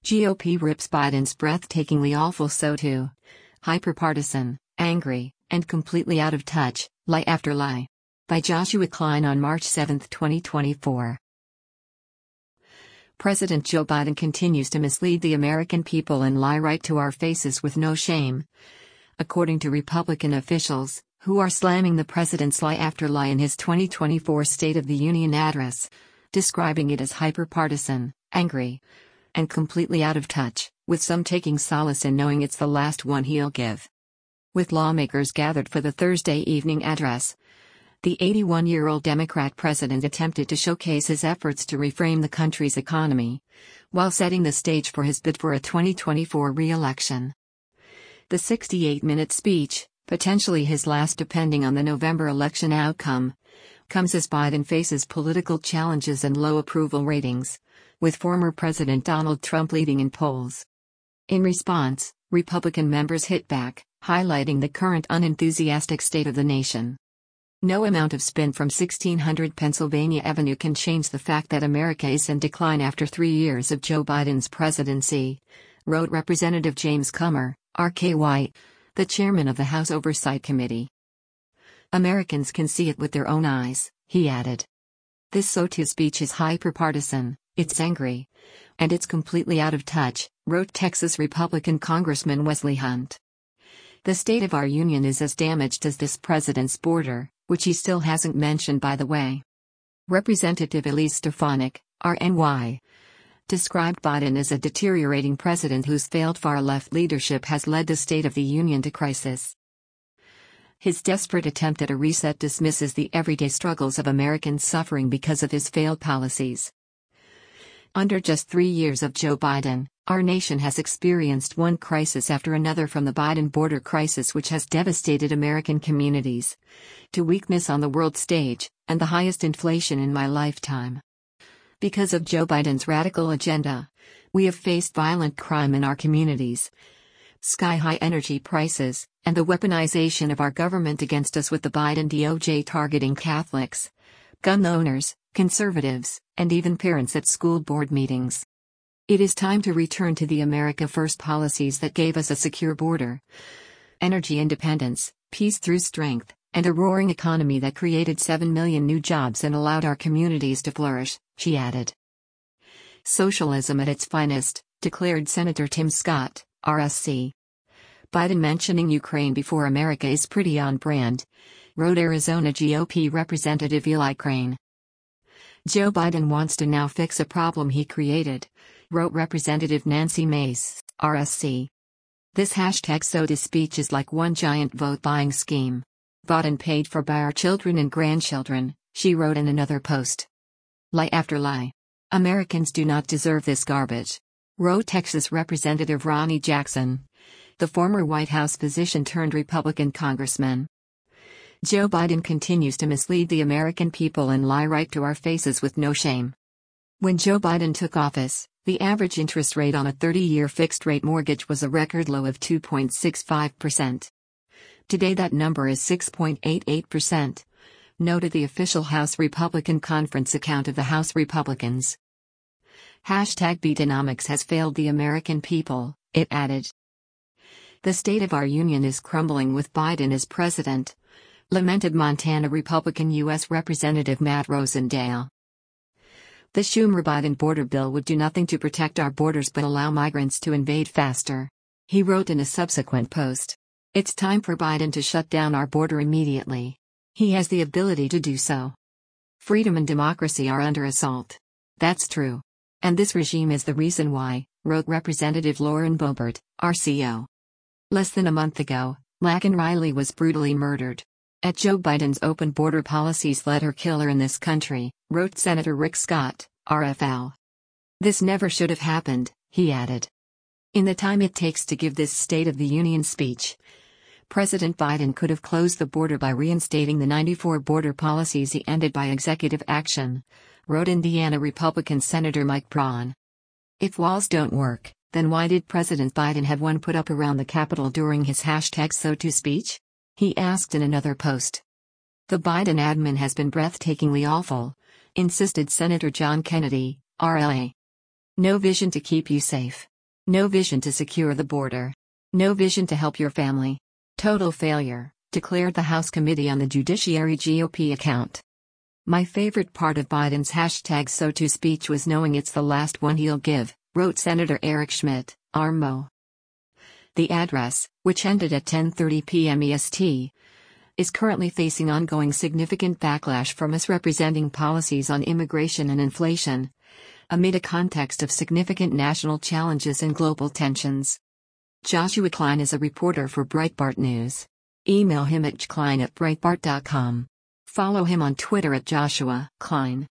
GOP rips Biden's breathtakingly awful SO2. Hyperpartisan, angry, and completely out of touch, lie after lie. By Joshua Klein on March 7, 2024. President Joe Biden continues to mislead the American people and lie right to our faces with no shame. According to Republican officials, who are slamming the president's lie after lie in his 2024 State of the Union address, describing it as hyperpartisan, angry, and completely out of touch, with some taking solace in knowing it's the last one he'll give. With lawmakers gathered for the Thursday evening address, the 81-year-old Democrat president attempted to showcase his efforts to reframe the country's economy, while setting the stage for his bid for a 2024 re-election. The 68-minute speech, potentially his last depending on the November election outcome, comes as Biden faces political challenges and low approval ratings, with former President Donald Trump leading in polls. In response, Republican members hit back, highlighting the current unenthusiastic state of the nation. No amount of spin from 1600 Pennsylvania Avenue can change the fact that America is in decline after 3 years of Joe Biden's presidency, wrote Representative James Comer, RKY, the chairman of the House Oversight Committee. Americans can see it with their own eyes, he added. This SO2 speech is hyperpartisan, it's angry, and it's completely out of touch, wrote Texas Republican Congressman Wesley Hunt. The state of our union is as damaged as this president's border, which he still hasn't mentioned by the way. Representative Elise Stefanik, RNY, described Biden as a deteriorating president whose failed far-left leadership has led the State of the Union to crisis. His desperate attempt at a reset dismisses the everyday struggles of Americans suffering because of his failed policies. Under just 3 years of Joe Biden, our nation has experienced one crisis after another, from the Biden border crisis which has devastated American communities, to weakness on the world stage, and the highest inflation in my lifetime. Because of Joe Biden's radical agenda, we have faced violent crime in our communities, sky-high energy prices, and the weaponization of our government against us, with the Biden DOJ targeting Catholics, gun owners, conservatives, and even parents at school board meetings. It is time to return to the America First policies that gave us a secure border, energy independence, peace through strength, and a roaring economy that created 7 million new jobs and allowed our communities to flourish, she added. Socialism at its finest, declared Senator Tim Scott, RSC. Biden mentioning Ukraine before America is pretty on brand, wrote Arizona GOP Representative Eli Crane. Joe Biden wants to now fix a problem he created, wrote Representative Nancy Mace, RSC. This #SO2 speech is like one giant vote-buying scheme. Bought and paid for by our children and grandchildren, she wrote in another post. Lie after lie. Americans do not deserve this garbage, wrote Texas Representative Ronnie Jackson, the former White House physician turned Republican congressman. Joe Biden continues to mislead the American people and lie right to our faces with no shame. When Joe Biden took office, the average interest rate on a 30-year fixed-rate mortgage was a record low of 2.65%. Today that number is 6.88%, noted the official House Republican Conference account of the House Republicans. #Bidenomics has failed the American people, it added. The state of our union is crumbling with Biden as president, lamented Montana Republican U.S. Representative Matt Rosendale. The Schumer-Biden border bill would do nothing to protect our borders but allow migrants to invade faster, he wrote in a subsequent post. It's time for Biden to shut down our border immediately. He has the ability to do so. Freedom and democracy are under assault. That's true. And this regime is the reason why, wrote Representative Lauren Boebert, RCO. Less than a month ago, Laken Riley was brutally murdered. At Joe Biden's open border policies led her killer in this country, wrote Senator Rick Scott, RFL. This never should have happened, he added. In the time it takes to give this State of the Union speech, President Biden could have closed the border by reinstating the 94 border policies he ended by executive action, wrote Indiana Republican Senator Mike Braun. If walls don't work, then why did President Biden have one put up around the Capitol during his #SO2 speech? He asked in another post. The Biden admin has been breathtakingly awful, insisted Senator John Kennedy, RLA. No vision to keep you safe. No vision to secure the border. No vision to help your family. Total failure, declared the House Committee on the Judiciary GOP account. My favorite part of Biden's #SoTo speech was knowing it's the last one he'll give, wrote Senator Eric Schmidt, RMO. The address, which ended at 10:30 p.m. EST, is currently facing ongoing significant backlash for misrepresenting policies on immigration and inflation, amid a context of significant national challenges and global tensions. Joshua Klein is a reporter for Breitbart News. Email him at jklein@breitbart.com. Follow him on Twitter at Joshua Klein.